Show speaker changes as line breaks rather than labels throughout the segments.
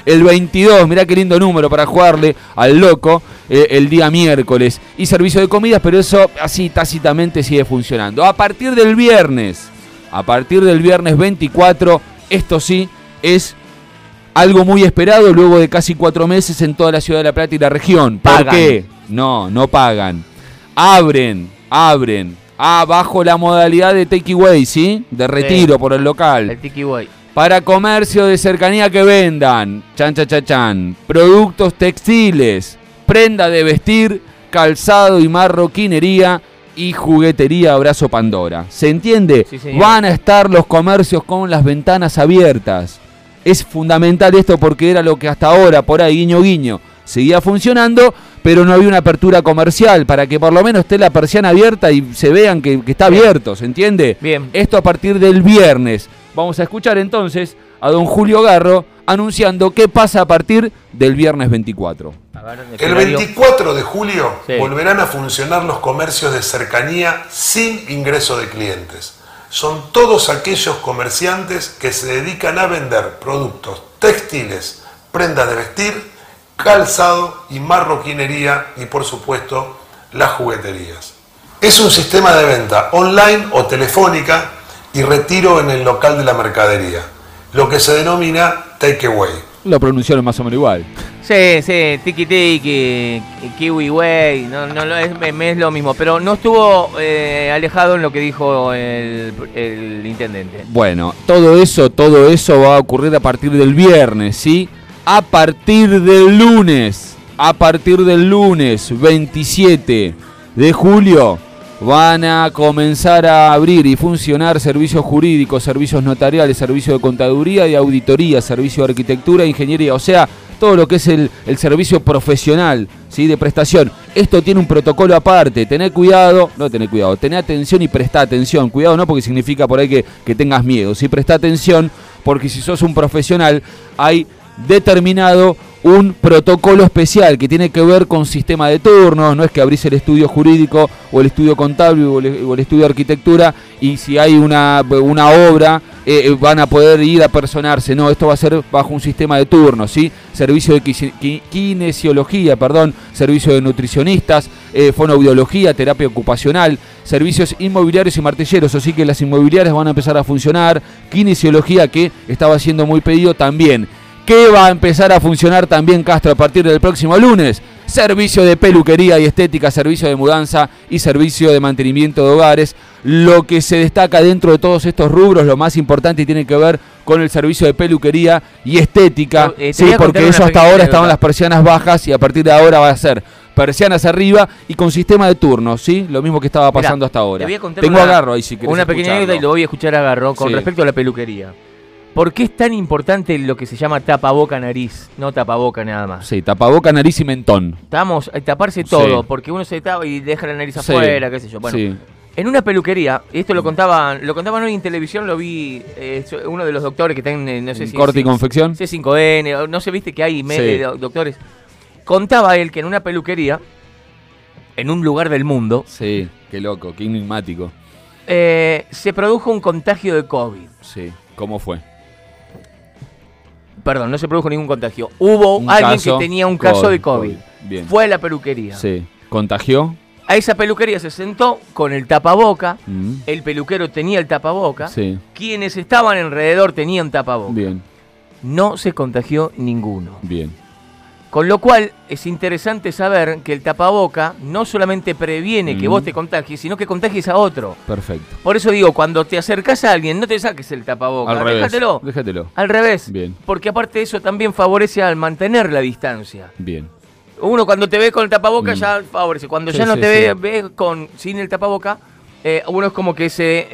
el 22, mirá qué lindo número para jugarle al loco, el día miércoles. Y servicio de comidas, pero eso así tácitamente sigue funcionando. A partir del viernes 24, esto sí es algo muy esperado luego de casi 4 meses en toda la ciudad de La Plata y la región. ¿Por qué? No pagan. Abren. Bajo la modalidad de takeaway, ¿sí? De retiro por el local.
El takeaway.
Para comercio de cercanía que vendan, productos textiles, prenda de vestir, calzado y marroquinería y juguetería Abrazo Pandora. ¿Se entiende?
Sí, señor.
Van a estar los comercios con las ventanas abiertas. Es fundamental esto porque era lo que hasta ahora, por ahí, guiño guiño, seguía funcionando, pero no había una apertura comercial para que por lo menos esté la persiana abierta y se vean que está abierto, ¿se entiende?
Bien.
Esto a partir del viernes. Vamos a escuchar entonces a don Julio Garro anunciando qué pasa a partir del viernes 24.
El 24 de julio
sí,
volverán a funcionar los comercios de cercanía sin ingreso de clientes. Son todos aquellos comerciantes que se dedican a vender productos textiles, prendas de vestir, calzado y marroquinería y por supuesto las jugueterías. Es un sistema de venta online o telefónica y retiro en el local de la mercadería, lo que se denomina takeaway.
Lo pronunciaron más o menos igual.
Sí, tiki, kiwi way, es lo mismo, pero no estuvo alejado en lo que dijo el intendente.
Bueno, todo eso va a ocurrir a partir del viernes, ¿sí? A partir del lunes 27 de julio, van a comenzar a abrir y funcionar servicios jurídicos, servicios notariales, servicios de contaduría y auditoría, servicio de arquitectura e ingeniería, o sea, todo lo que es el servicio profesional, ¿sí? De prestación. Esto tiene un protocolo aparte, tené atención y prestá atención. Cuidado no porque significa por ahí que tengas miedo, ¿sí? Prestá atención porque si sos un profesional hay determinado un protocolo especial que tiene que ver con sistema de turnos. No es que abrís el estudio jurídico o el estudio contable o el estudio de arquitectura y si hay una obra van a poder ir a personarse. No, esto va a ser bajo un sistema de turnos, ¿sí? Servicio de kinesiología, servicio de nutricionistas, fonoaudiología, terapia ocupacional, servicios inmobiliarios y martilleros, así que las inmobiliarias van a empezar a funcionar, kinesiología que estaba siendo muy pedido también. ¿Qué va a empezar a funcionar también, Castro, a partir del próximo lunes? Servicio de peluquería y estética, servicio de mudanza y servicio de mantenimiento de hogares. Lo que se destaca dentro de todos estos rubros, lo más importante tiene que ver con el servicio de peluquería y estética, sí, porque eso hasta ahora estaban las persianas bajas y a partir de ahora va a ser persianas arriba y con sistema de turnos, ¿sí? Lo mismo que estaba pasando hasta ahora.
Tengo
a Garro ahí si querés
una pequeña anécdota y lo voy a escuchar a Garro con respecto a la peluquería. ¿Por qué es tan importante lo que se llama tapaboca nariz? No tapaboca nada más.
Sí, tapaboca, nariz y mentón.
Estamos a taparse todo, porque uno se tapa y deja la nariz afuera, qué sé yo. Bueno, en una peluquería, esto lo contaban hoy en televisión, lo vi uno de los doctores que está en, no sé si...
Corte y confección.
C5N, no sé, viste que hay doctores. Contaba él que en una peluquería, en un lugar del mundo...
Sí, qué loco, qué enigmático.
Se produjo un contagio de COVID.
Sí, ¿cómo fue?
Perdón, no se produjo ningún contagio. Hubo alguien que tenía un caso de COVID.
Bien.
Fue a la peluquería.
Sí. ¿Contagió?
A esa peluquería se sentó con el tapaboca. El peluquero tenía el tapaboca.
Sí.
Quienes estaban alrededor tenían tapaboca.
Bien.
No se contagió ninguno.
Bien.
Con lo cual es interesante saber que el tapaboca no solamente previene que vos te contagies, sino que contagies a otro.
Perfecto.
Por eso digo, cuando te acercás a alguien, no te saques el tapaboca.
Al revés.
Déjatelo. Al revés.
Bien.
Porque aparte de eso también favorece al mantener la distancia.
Bien.
Uno cuando te ve con el tapaboca ya favorece. Cuando ya no te ve sin el tapaboca, uno es como que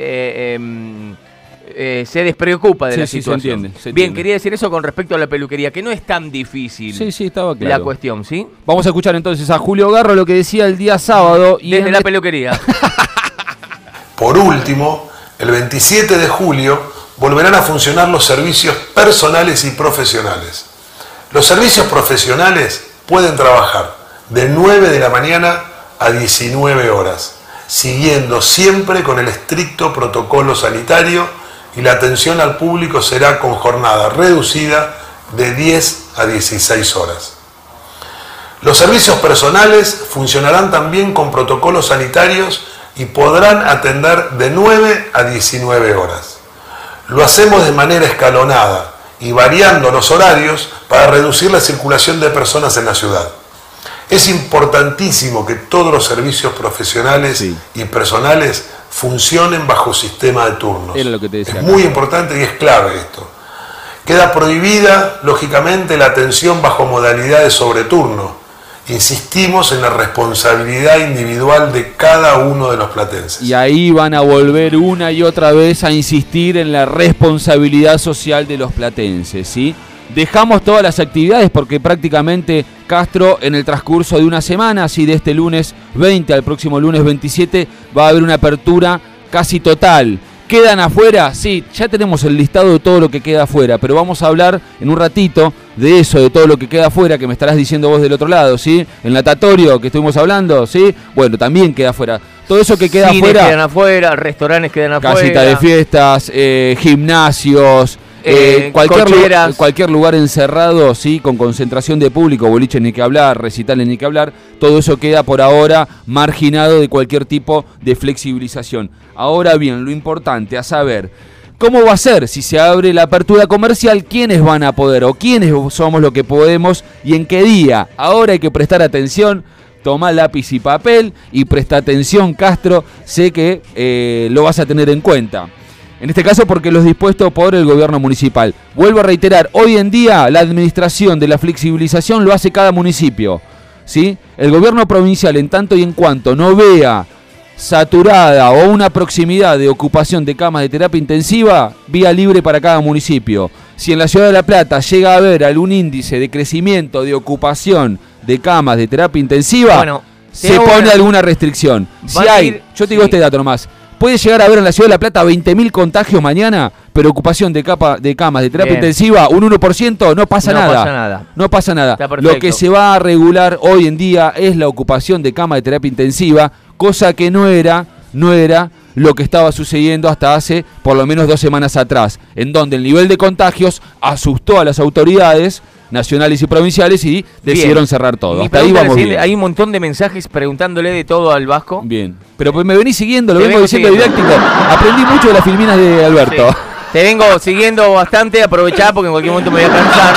se despreocupa de la situación.
Se entiende.
Bien, quería decir eso con respecto a la peluquería, que no es tan difícil.
Sí, estaba claro.
La cuestión, ¿sí?
Vamos a escuchar entonces a Julio Garro lo que decía el día sábado. Y
desde la peluquería.
Por último, el 27 de julio volverán a funcionar los servicios personales y profesionales. Los servicios profesionales pueden trabajar de 9 de la mañana a 19 horas, siguiendo siempre con el estricto protocolo sanitario, y la atención al público será con jornada reducida de 10 a 16 horas. Los servicios personales funcionarán también con protocolos sanitarios y podrán atender de 9 a 19 horas. Lo hacemos de manera escalonada y variando los horarios para reducir la circulación de personas en la ciudad. Es importantísimo que todos los servicios profesionales y personales funcionen bajo sistema de turnos.
Era lo que te decía.
Es muy importante y es clave esto. Queda prohibida, lógicamente, la atención bajo modalidades sobre turno. Insistimos en la responsabilidad individual de cada uno de los platenses.
Y ahí van a volver una y otra vez a insistir en la responsabilidad social de los platenses, ¿sí? Dejamos todas las actividades porque prácticamente Castro en el transcurso de una semana, así de este lunes 20 al próximo lunes 27, va a haber una apertura casi total. ¿Quedan afuera? Sí, ya tenemos el listado de todo lo que queda afuera, pero vamos a hablar en un ratito de eso, de todo lo que queda afuera, que me estarás diciendo vos del otro lado, ¿sí? El natatorio que estuvimos hablando, ¿sí? Bueno, también queda afuera. Todo eso que queda
Cines
afuera...
quedan afuera, restaurantes quedan afuera.
Casitas de fiestas, gimnasios... cualquier lugar encerrado, sí, con concentración de público, boliche ni que hablar, recitales ni que hablar, todo eso queda por ahora marginado de cualquier tipo de flexibilización. Ahora bien, lo importante a saber, ¿cómo va a ser si se abre la apertura comercial? ¿Quiénes van a poder o quiénes somos los que podemos y en qué día? Ahora hay que prestar atención. Toma lápiz y papel y presta atención, Castro, sé que lo vas a tener en cuenta. En este caso porque lo es dispuesto por el gobierno municipal. Vuelvo a reiterar, hoy en día la administración de la flexibilización lo hace cada municipio, ¿sí? El gobierno provincial, en tanto y en cuanto no vea saturada o una proximidad de ocupación de camas de terapia intensiva, vía libre para cada municipio. Si en la ciudad de La Plata llega a haber algún índice de crecimiento de ocupación de camas de terapia intensiva, bueno, se pone alguna restricción. Si hay, yo te digo este dato nomás, puede llegar a haber en la ciudad de La Plata 20.000 contagios mañana, pero ocupación de camas de terapia intensiva, un 1%, no pasa nada. No pasa nada. Lo que se va a regular hoy en día es la ocupación de camas de terapia intensiva, cosa que no era lo que estaba sucediendo hasta hace por lo menos 2 semanas atrás, en donde el nivel de contagios asustó a las autoridades nacionales y provinciales y decidieron cerrar todo. Hasta ahí vamos bien.
Hay un montón de mensajes preguntándole de todo al Vasco.
Bien, pero pues me venís siguiendo, lo vengo diciendo didáctico. Aprendí mucho de las filminas de Alberto.
Sí. Te vengo siguiendo bastante, aprovechá porque en cualquier momento me voy a cansar.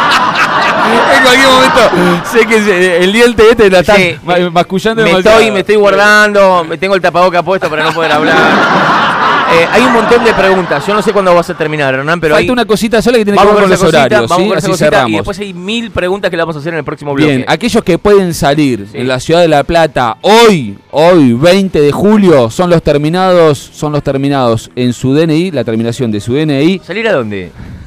En cualquier momento sé que el diente este la está mascullando.
Me estoy guardando, me tengo el tapaboca puesto para no poder hablar. Hay un montón de preguntas. Yo no sé cuándo vas a terminar, Hernán, pero
falta una cosita sola que tiene que ver con los horarios.
Vamos con esa cosita y después hay 1000 preguntas que le vamos a hacer en el próximo bloque.
Bien, aquellos que pueden salir en la ciudad de La Plata hoy 20 de julio son los terminados en su DNI, la terminación de su DNI.
¿Salir a dónde?